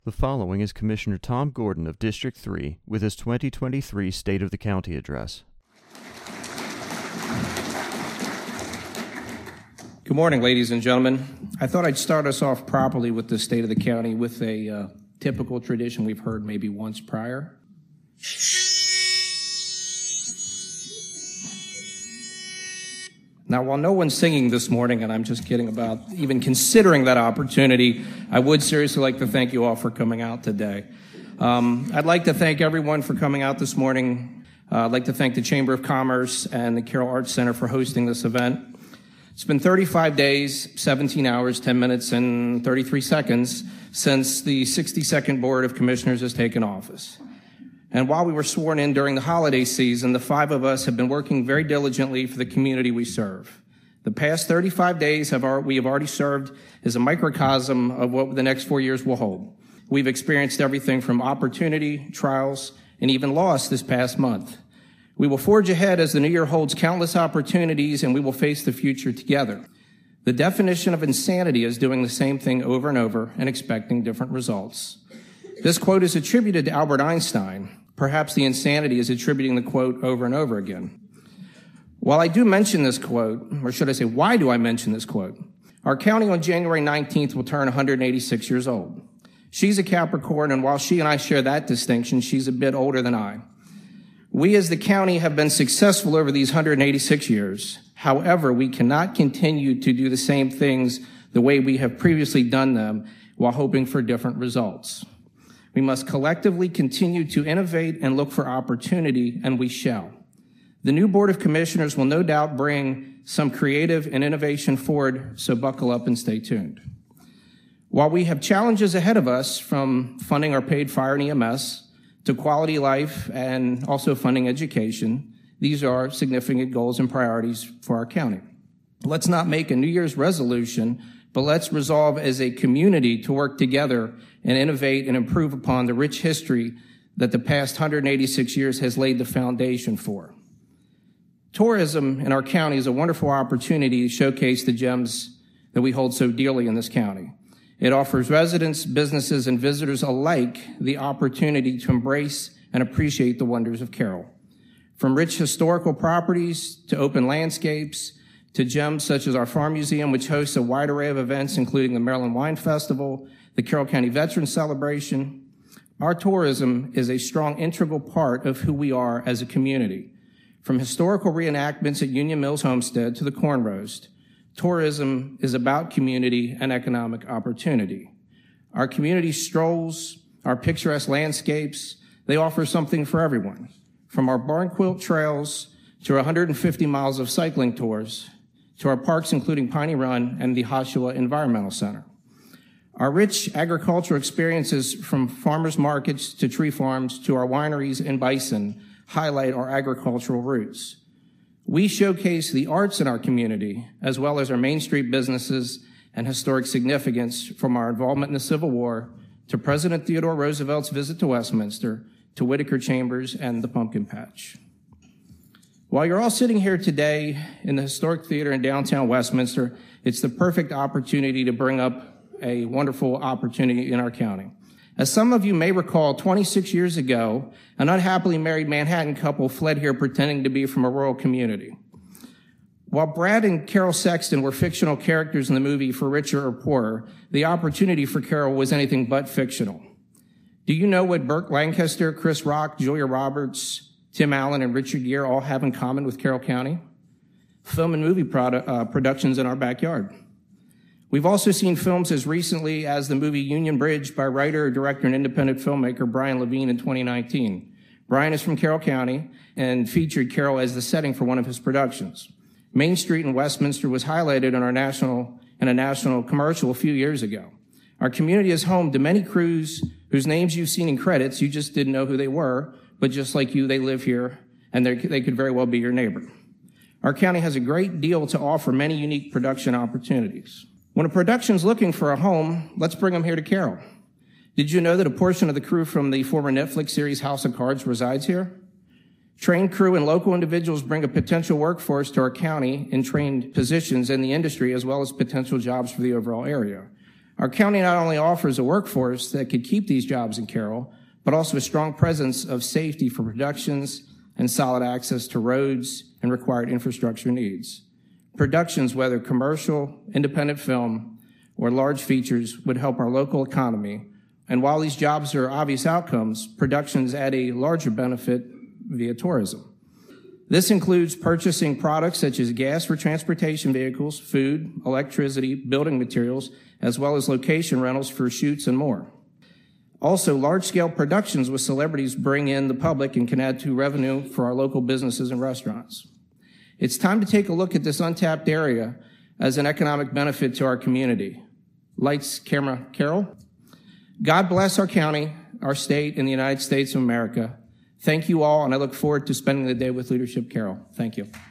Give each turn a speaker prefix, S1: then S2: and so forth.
S1: The following is Commissioner Tom Gordon of District 3 with his 2023 State of the County Address.
S2: Good morning, ladies and gentlemen. I thought I'd start us off properly with the State of the County with a typical tradition we've heard maybe once prior. Now, while no one's singing this morning, and I'm just kidding about even considering that opportunity, I would seriously like to thank you all for coming out today. I'd like to thank everyone for coming out this morning. I'd like to thank the Chamber of Commerce and the Carroll Arts Center for hosting this event. It's been 35 days, 17 hours, 10 minutes, and 33 seconds since the 62nd Board of Commissioners has taken office. And while we were sworn in during the holiday season, the five of us have been working very diligently for the community we serve. The past 35 days we have already served as a microcosm of what the next 4 years will hold. We've experienced everything from opportunity, trials, and even loss this past month. We will forge ahead as the new year holds countless opportunities, and we will face the future together. The definition of insanity is doing the same thing over and over and expecting different results. This quote is attributed to Albert Einstein. Perhaps the insanity is attributing the quote over and over again. While I do mention this quote, or should I say, why do I mention this quote? Our county on January 19th will turn 186 years old. She's a Capricorn, and while she and I share that distinction, she's a bit older than I. We as the county have been successful over these 186 years. However, we cannot continue to do the same things the way we have previously done them while hoping for different results. We must collectively continue to innovate and look for opportunity, and we shall. The new Board of Commissioners will no doubt bring some creative and innovation forward, so buckle up and stay tuned. While we have challenges ahead of us, from funding our paid fire and EMS to quality life and also funding education, these are significant goals and priorities for our county. Let's not make a New Year's resolution, but let's resolve as a community to work together and innovate and improve upon the rich history that the past 186 years has laid the foundation for. Tourism in our county is a wonderful opportunity to showcase the gems that we hold so dearly in this county. It offers residents, businesses, and visitors alike the opportunity to embrace and appreciate the wonders of Carroll. From rich historical properties to open landscapes to gems such as our Farm Museum, which hosts a wide array of events, including the Maryland Wine Festival, the Carroll County Veterans Celebration. Our tourism is a strong integral part of who we are as a community. From historical reenactments at Union Mills Homestead to the Corn Roast, tourism is about community and economic opportunity. Our community strolls, our picturesque landscapes, they offer something for everyone. From our barn quilt trails to our 150 miles of cycling tours, to our parks including Piney Run and the Hoshua Environmental Center. Our rich agricultural experiences, from farmers markets to tree farms to our wineries in Bison, highlight our agricultural roots. We showcase the arts in our community, as well as our Main Street businesses and historic significance, from our involvement in the Civil War to President Theodore Roosevelt's visit to Westminster to Whitaker Chambers and the Pumpkin Patch. While you're all sitting here today in the Historic Theater in downtown Westminster, it's the perfect opportunity to bring up a wonderful opportunity in our county. As some of you may recall, 26 years ago, an unhappily married Manhattan couple fled here pretending to be from a rural community. While Brad and Carol Sexton were fictional characters in the movie For Richer or Poorer, the opportunity for Carol was anything but fictional. Do you know what Burt Lancaster, Chris Rock, Julia Roberts, Tim Allen, and Richard Gere all have in common with Carroll County? Film and movie productions in our backyard. We've also seen films as recently as the movie Union Bridge by writer, director, and independent filmmaker Brian Levine in 2019. Brian is from Carroll County and featured Carroll as the setting for one of his productions. Main Street in Westminster was highlighted in a national commercial a few years ago. Our community is home to many crews whose names you've seen in credits, you just didn't know who they were, but just like you, they live here, and they could very well be your neighbor. Our county has a great deal to offer many unique production opportunities. When a production's looking for a home, let's bring them here to Carroll. Did you know that a portion of the crew from the former Netflix series House of Cards resides here? Trained crew and local individuals bring a potential workforce to our county in trained positions in the industry, as well as potential jobs for the overall area. Our county not only offers a workforce that could keep these jobs in Carroll, but also a strong presence of safety for productions and solid access to roads and required infrastructure needs. Productions, whether commercial, independent film, or large features, would help our local economy. And while these jobs are obvious outcomes, productions add a larger benefit via tourism. This includes purchasing products such as gas for transportation vehicles, food, electricity, building materials, as well as location rentals for shoots and more. Also, large-scale productions with celebrities bring in the public and can add to revenue for our local businesses and restaurants. It's time to take a look at this untapped area as an economic benefit to our community. Lights, camera, Carroll. God bless our county, our state, and the United States of America. Thank you all, and I look forward to spending the day with Leadership Carroll. Thank you.